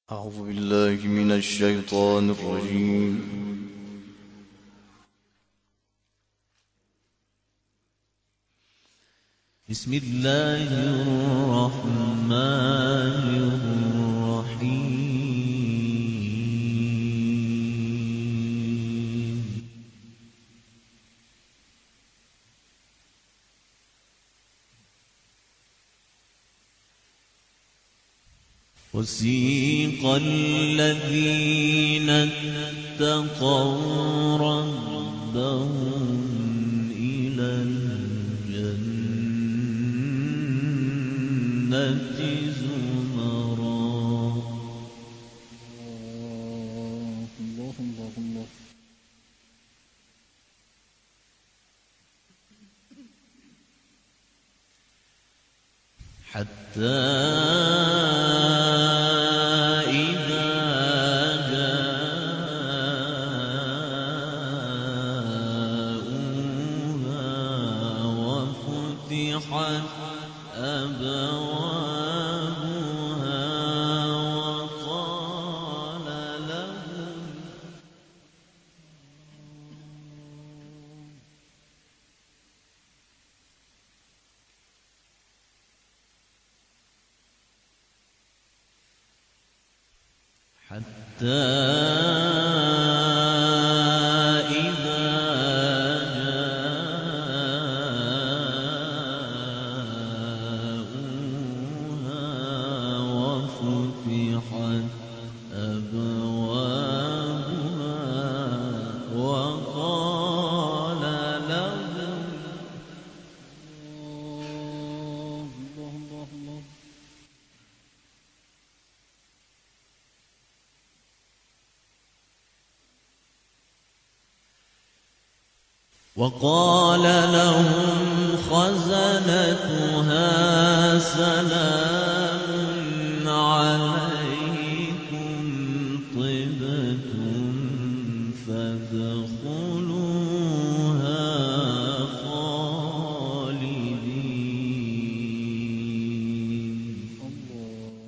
أعوذ بالله من الشيطان الرجيم. بسم الله الرحمن الرحيم. وسيق الذين اتقوا ربهم إلى الجنة زمرا حتى إذا جاءوها وفتحت أبوابها حتى إذا جاءوها وفتحت أبوابها وقال لهم خزنتها سلام عليكم طبتم فادخلوها خالدين.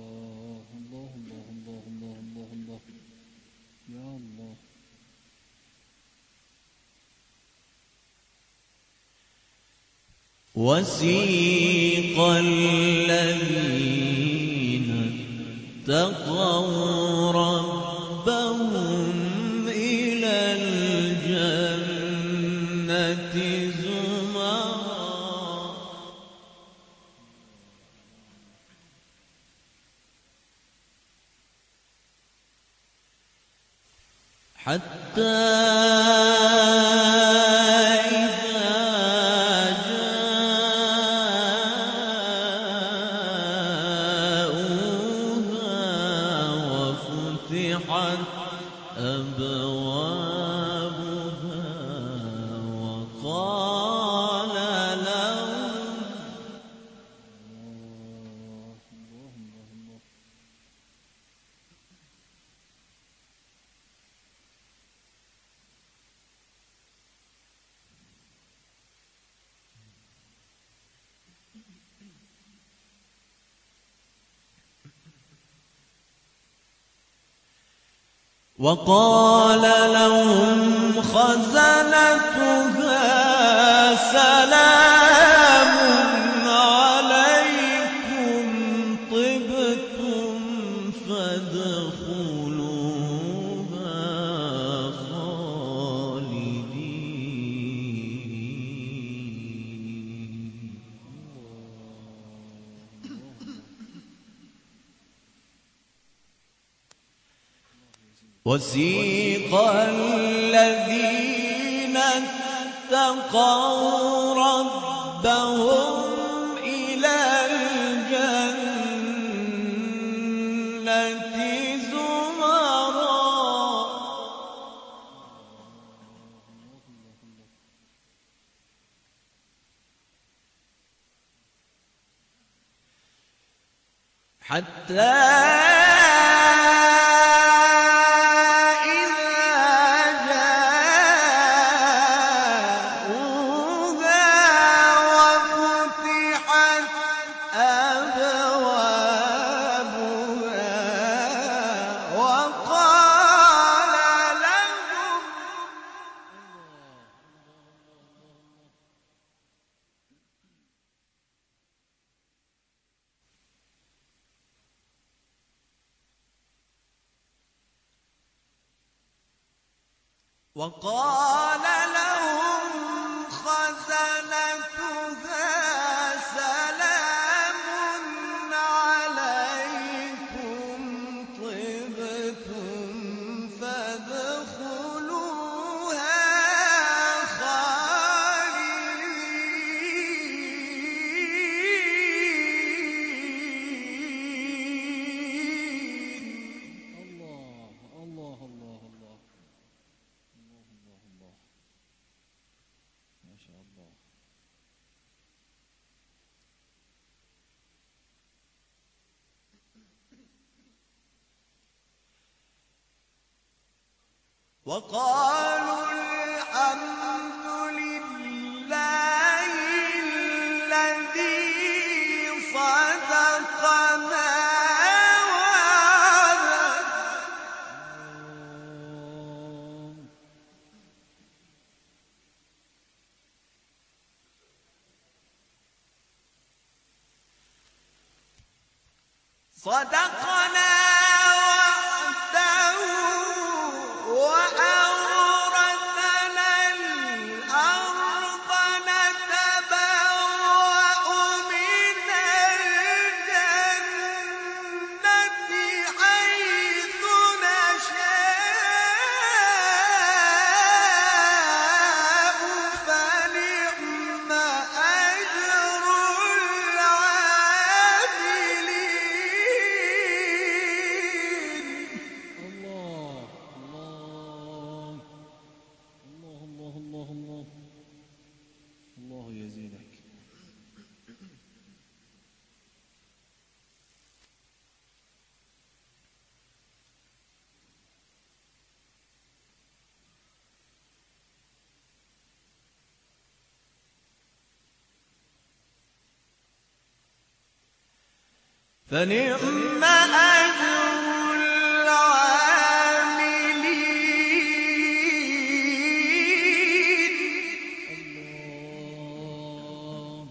وسيق الذين اتقوا ربهم إلى الجنة زمرا حتى فتحت أبوابها وقال لهم خزنتها سلام عليكم طبتم فادخلوها خالدين. وسيق الذين اتقوا ربهم إلى الجنة زمرا حتى وقال لهم خزنتها سلام عليكم طبتم فادخلوها خالدين. الله الله الله الله الله الله الله، ما شاء الله. وقالوا الحمد لله الذي صدقنا صدقنا وعده وأورثنا الأرض نتبوأ من الجنة حيث نشاء فنعم أجر العاملين. الله الله الله الله الله الله، الله يزيدك. فنعم أجر العاملين. الله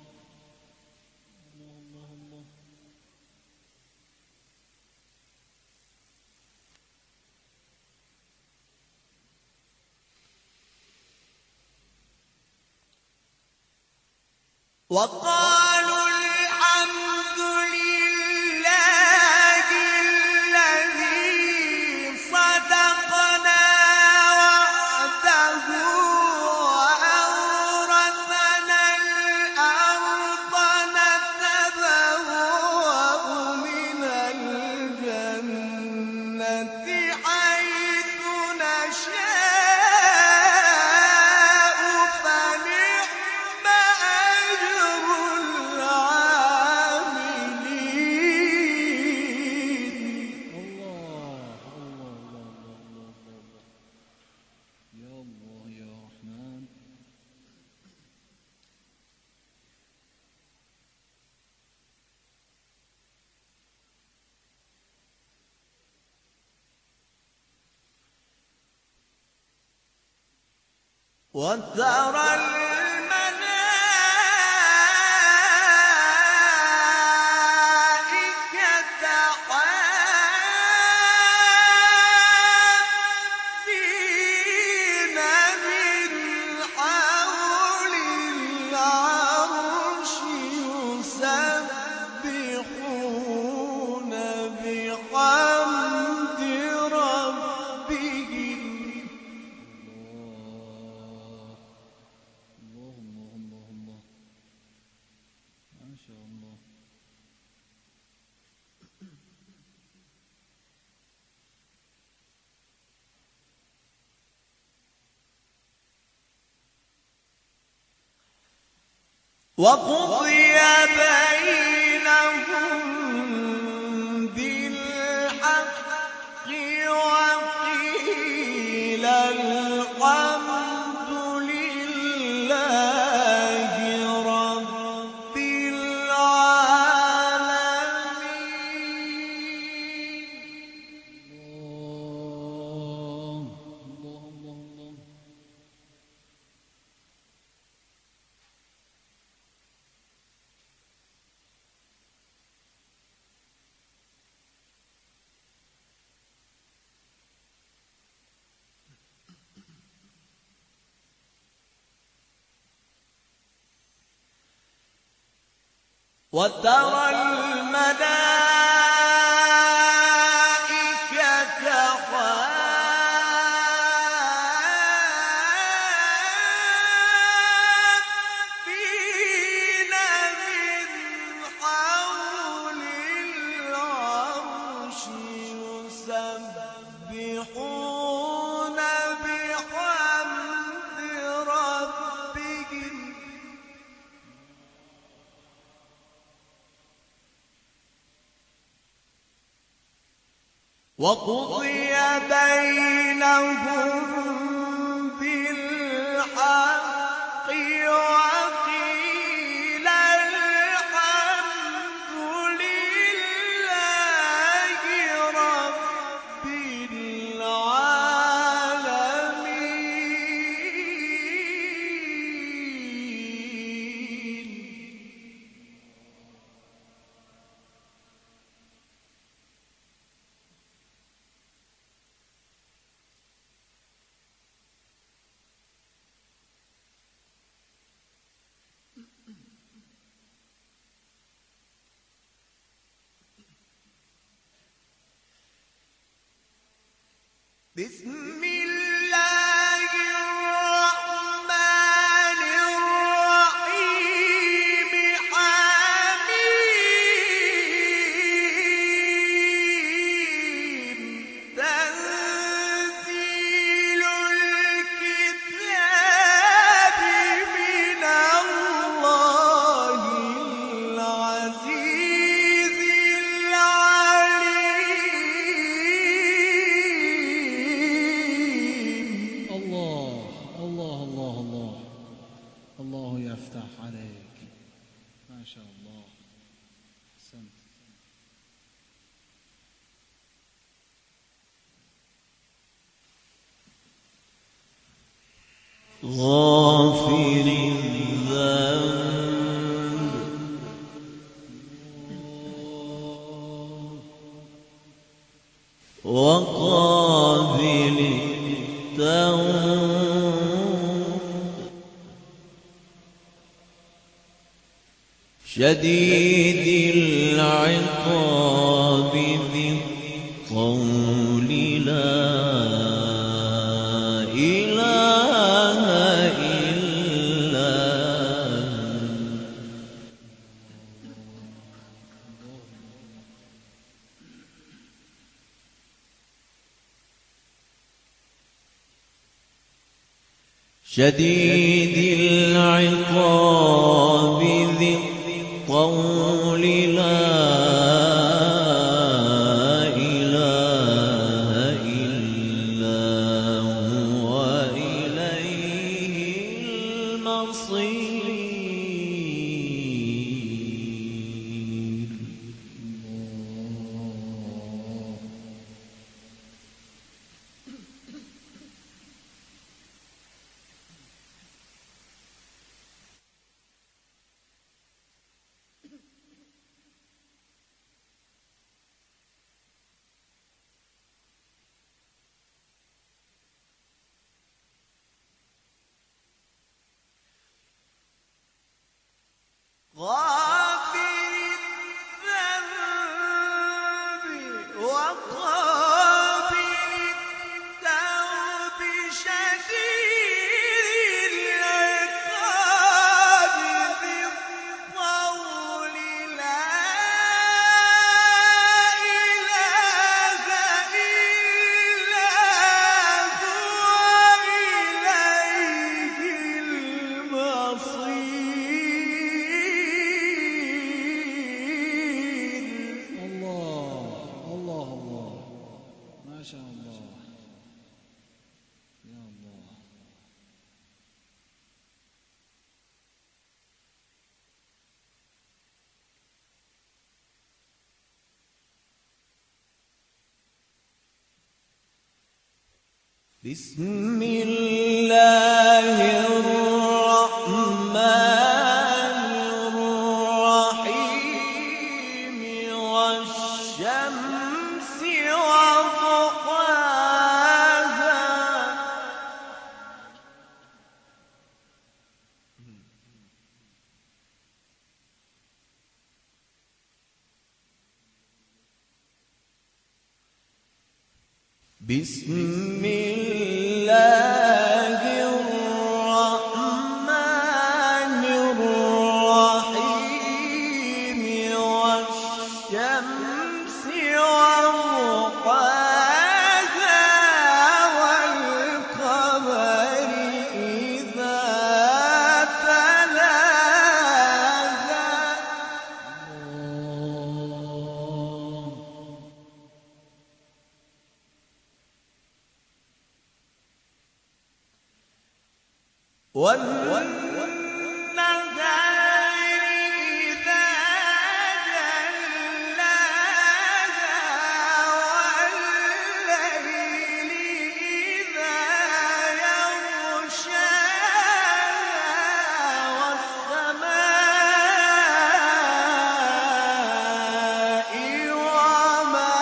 الله الله الله، وقالوا الحمد لله الذي صدقنا وعده وأورثنا الأرض نتبوأ من الجنة حيث نشاء فنعم أجر العاملين. الله الله الله الله الله الله، يا الله يا رحمن. وترى الملائكة حافين من حول العرش يسبحون بحمد ربهم. الله الله الله الله، ما شاء الله. وقضي بينهم بالحق وقيل الحمد لله رب العالمين. الله الله الله الله، وترى الملائكة حافين من حول العرش يسبحون بحمد ربهم وقضي بينهم بالحق وقيل الحمد لله رب العالمين بسم الله الرحمن الرحيم حميم تنزيل الكتاب من الله العزيز العليم الله الله الله الله الله يفتح عليك ما شاء الله أحسنت غافر الذنب وقابل التوب شديد العقاب ذي الطول لا إله إلا شديد العقاب ذي الطول لا إله إلا هو إليه المصير غافر الذنب وقابل التوب شديد العقاب ذي الطول لا إله إلا هو إليه المصير الله الله الله ما شاء الله يا الله بسم الله الرحمن الرحيم والشمس وضحاها بسم الله الرحمن الرحيم والشمس وضحاها والقمر إذا تلاها والنهار إذا جلاها والليل إذا يغشاها والسماء وما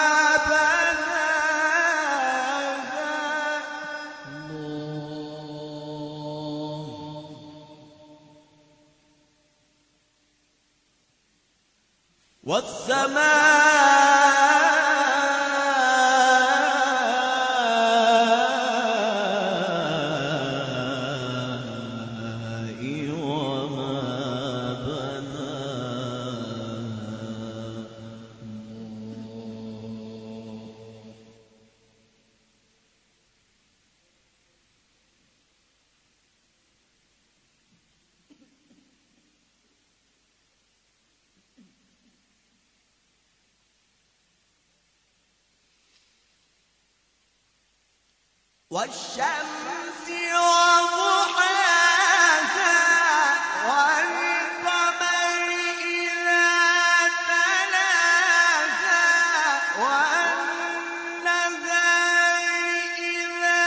والشمس وضحاها والقمر إذا تلاها والنهار إذا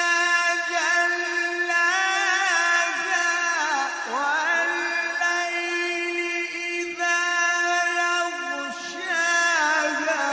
جلاها والليل إذا يغشاها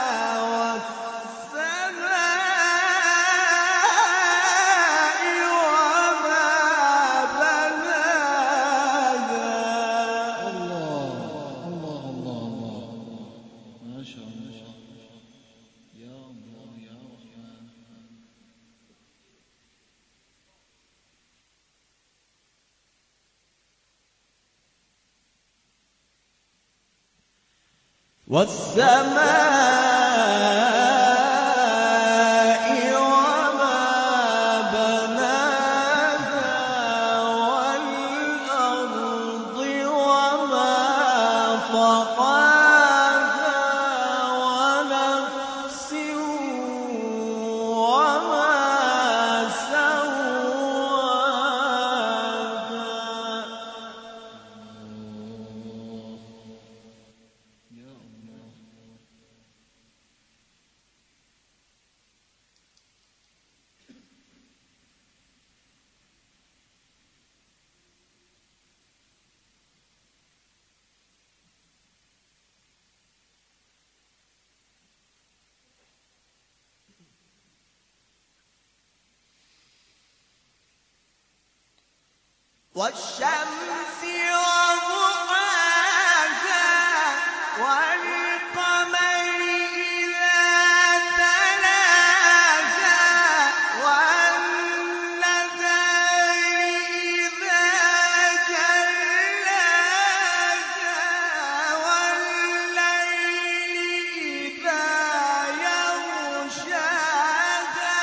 والسماء وما بناها والأرض وما طحاها ونفس وما والشمس وضحاها والقمر إذا تلاها والنهار إذا جلاها والليل إذا يغشاها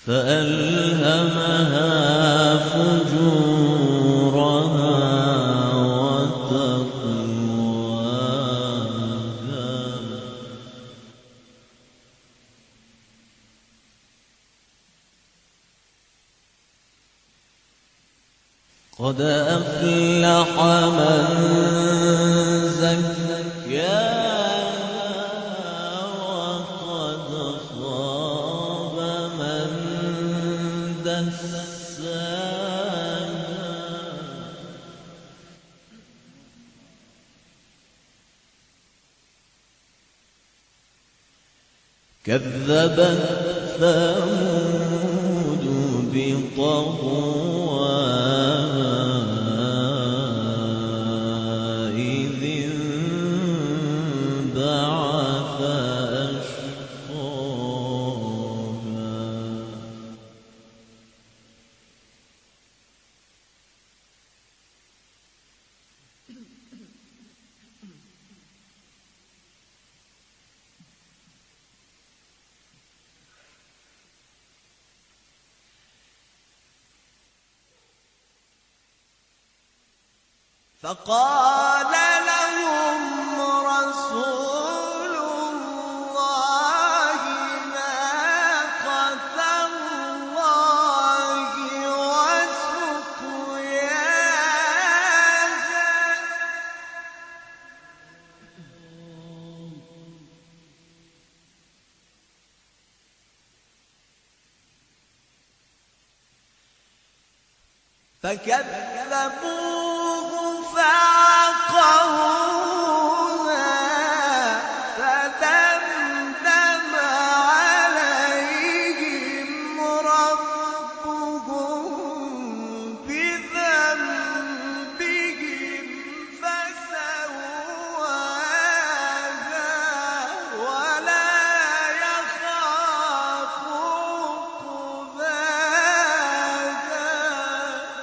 فألهمها فجورها وتقواها قد أفلح من زكاها وقد خاب من دساها كذبت ثمود بطغواها إذ انبعث أشقاها فقال لهم رسول الله ناقة الله وسقياها فكذبوه فعقروها فدمدم عليهم ربهم بذنبهم فسواها ولا يخاف عقباها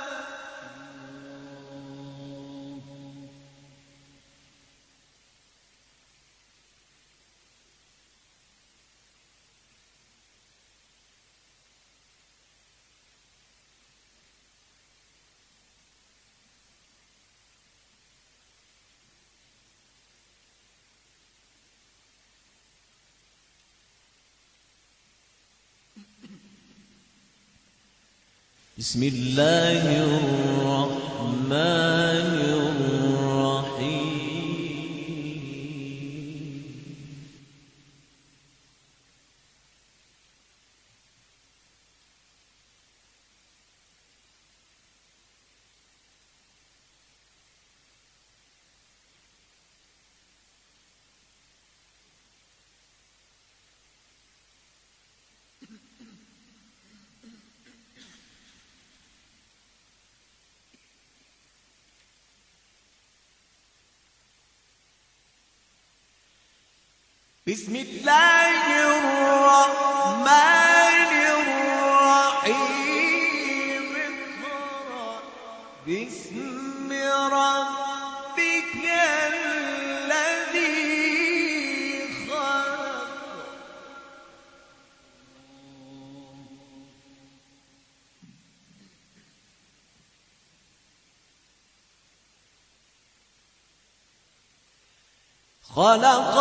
بسم الله الرحمن الرحيم بسم الله الرحمن الرحيم اقرأ باسم ربك الذي خلق خلق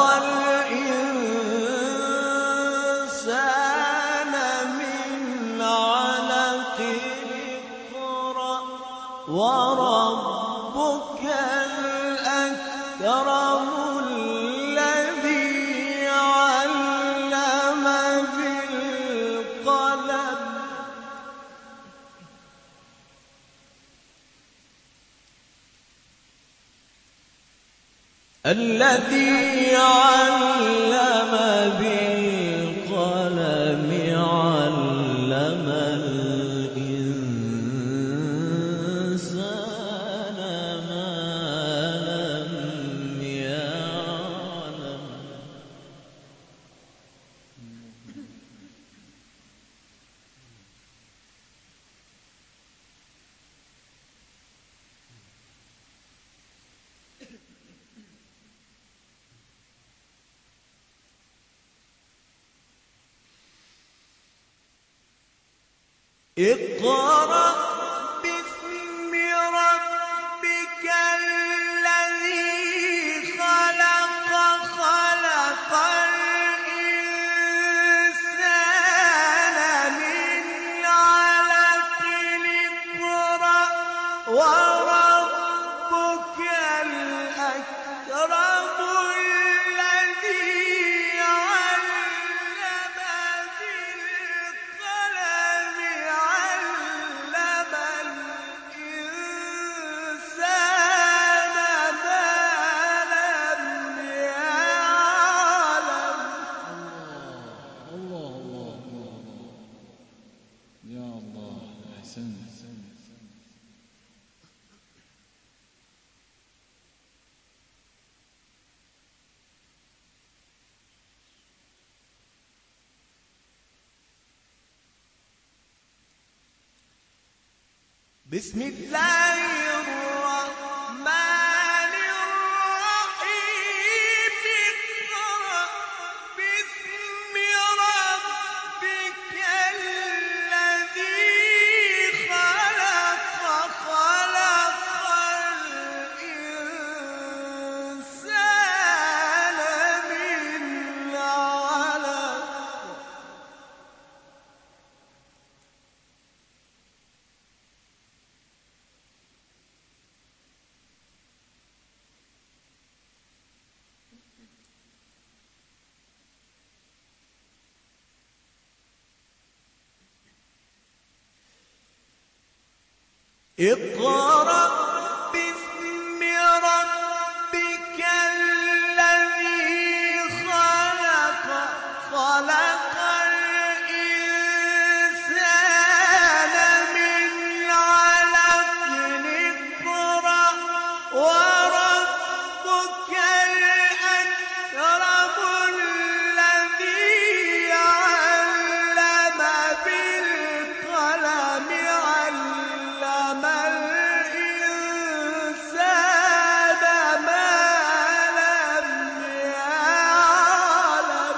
الإنسان من علق اقرأ وربك الأكرم الذي علم بالقلم الذي علم بالقلم علم الإنسان ما لم يعلم اقرأ باسم ربك الذي خلق خلق الإنسان من علق اقرأ وربك الأكرم الذي علم بالقلم علم الإنسان ما لم يعلم. الله الله الله الله يا الله أحسنت. بسم الله الرحمن الرحيم اقرأ باسم ربك الذي خلق خلق الإنسان من علق اقرأ باسم ربك الذي خلق خلق الإنسان من علق اقرأ وربك الأكرم الذي علم بالقلم علم الإنسان ما لم يعلم.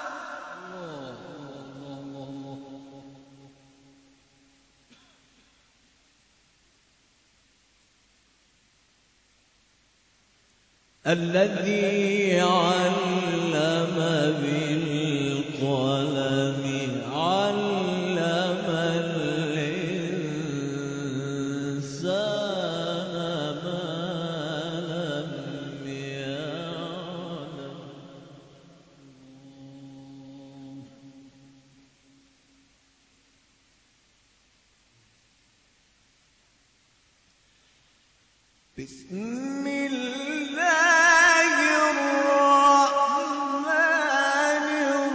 الذي علم بالقلم علم الإنسان ما لم يعلم. بسم الله الرحمن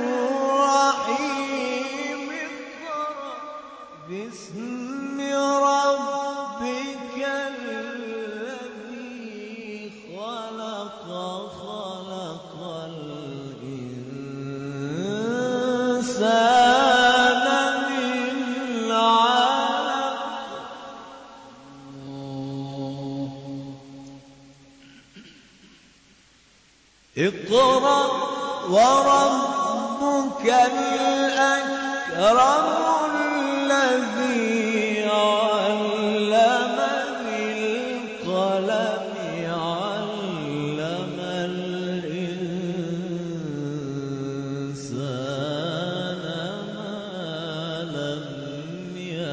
الرحيم اقرأ باسم ربك الذي خلق خلق الإنسان من علق اقرأ وربك الأكرم الذي علم بالقلم علم الإنسان ما لم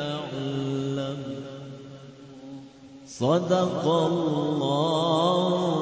يعلم. صدق الله